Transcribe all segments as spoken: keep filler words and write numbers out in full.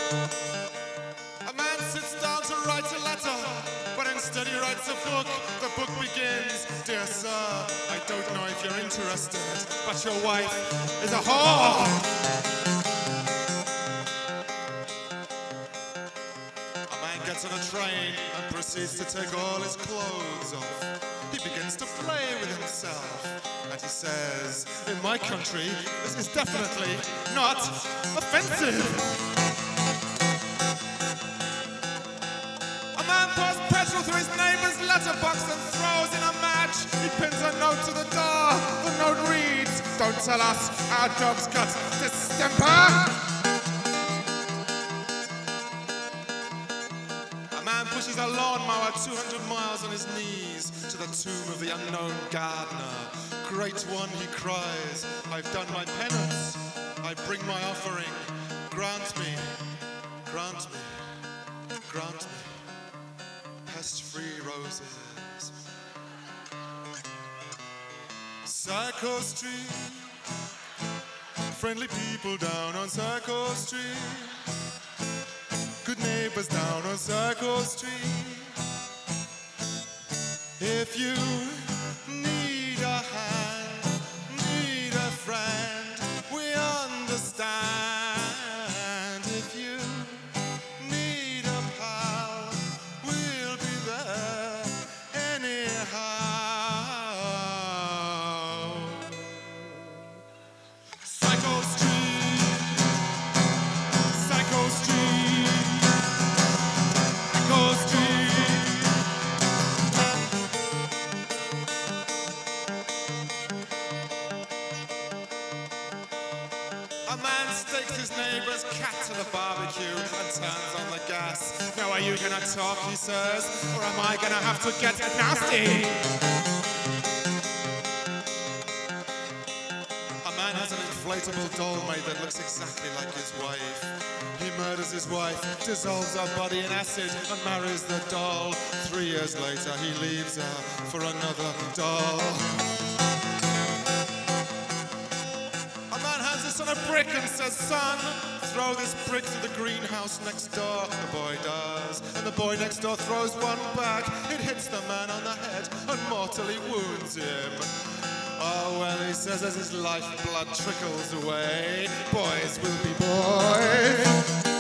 A man sits down to write a letter, but instead he writes a book. The book begins, "Dear sir, I don't know if you're interested, but your wife is a whore." A man gets on a train and proceeds to take all his clothes off. He begins to play with himself, and he says, "In my country, this is definitely not offensive." A man pours petrol through his neighbor's letterbox and throws in a match. He pins a note to the door. The note reads, "Don't tell us our dog's got distemper." A man pushes a lawnmower two hundred miles on his knees to the tomb of the unknown gardener. "Great one," he cries, "I've done my penance. I bring my offering. Grant me, grant me, grant me pest-free roses." Psycho Street, friendly people down on Psycho Street, good neighbors down on Psycho Street. If you need a hand, need a friend, we understand. If you need a pal, we'll be there anyhow. Psycho Street, Psycho Street, Psycho Street. A man stakes his neighbor's cat to the barbecue and turns on the gas. "Now are you gonna talk," he says, "or am I gonna have to get nasty?" A man has an inflatable doll made that looks exactly like his wife. He murders his wife, dissolves her body in acid and marries the doll. Three years later he leaves her for another doll. On a brick and says, "Son, throw this brick to the greenhouse next door." The boy does, and the boy next door throws one back. It hits the man on the head and mortally wounds him. "Oh, well," he says as his lifeblood trickles away, "boys will be boys."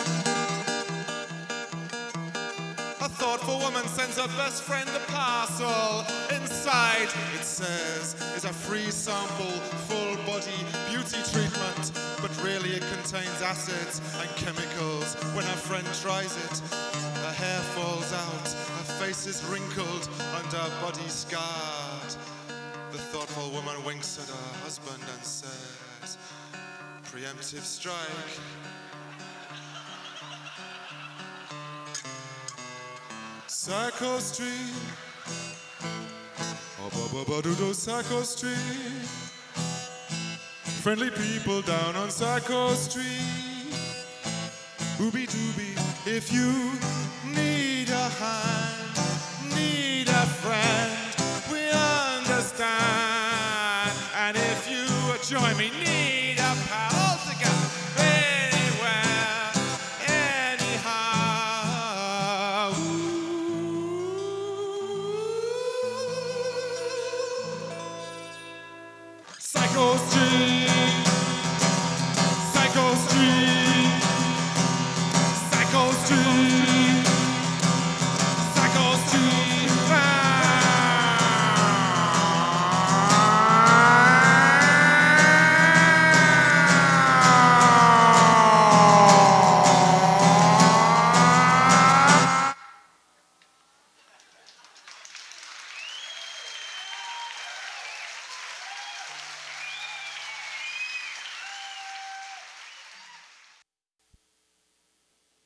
A thoughtful woman sends her best friend a parcel. Inside, it says, is a free sample, full-body beauty treatment, but really it contains acids and chemicals. When her friend tries it, her hair falls out, her face is wrinkled, and her body scarred. The thoughtful woman winks at her husband and says, "Preemptive strike." Psycho Street, oh, ba ba ba do do Psycho Street, friendly people down on Psycho Street. Ooby dooby, if you need a hand, need a friend, we understand. And if you join me, need a pal.